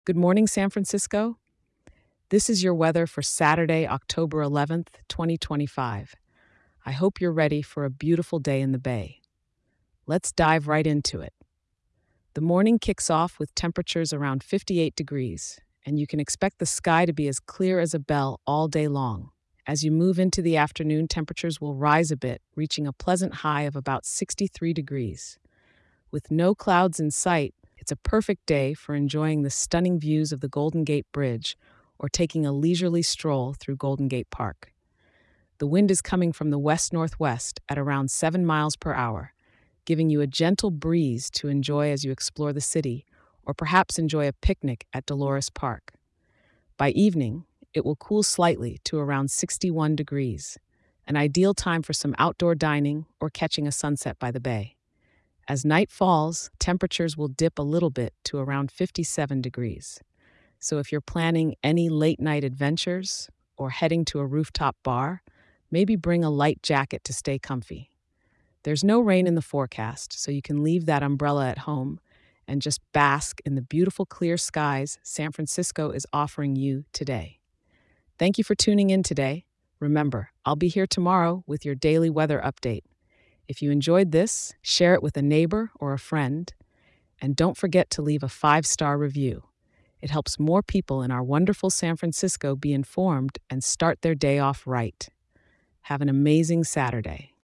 Good morning, San Francisco. This is your weather for Saturday, October 11th, 2025. I hope you're ready for a beautiful day in the Bay. Let's dive right into it. The morning kicks off with temperatures around 58 degrees, and you can expect the sky to be as clear as a bell all day long. As you move into the afternoon, temperatures will rise a bit, reaching a pleasant high of about 63 degrees. With no clouds in sight, it's a perfect day for enjoying the stunning views of the Golden Gate Bridge or taking a leisurely stroll through Golden Gate Park. The wind is coming from the west northwest at around 7 miles per hour, giving you a gentle breeze to enjoy as you explore the city or perhaps enjoy a picnic at Dolores Park. By evening, it will cool slightly to around 61 degrees, an ideal time for some outdoor dining or catching a sunset by the bay. As night falls, temperatures will dip a little bit to around 57 degrees. So if you're planning any late night adventures or heading to a rooftop bar, maybe bring a light jacket to stay comfy. There's no rain in the forecast, so you can leave that umbrella at home and just bask in the beautiful clear skies San Francisco is offering you today. Thank you for tuning in today. Remember, I'll be here tomorrow with your daily weather update. If you enjoyed this, share it with a neighbor or a friend, and don't forget to leave a 5-star review. It helps more people in our wonderful San Francisco be informed and start their day off right. Have an amazing Saturday.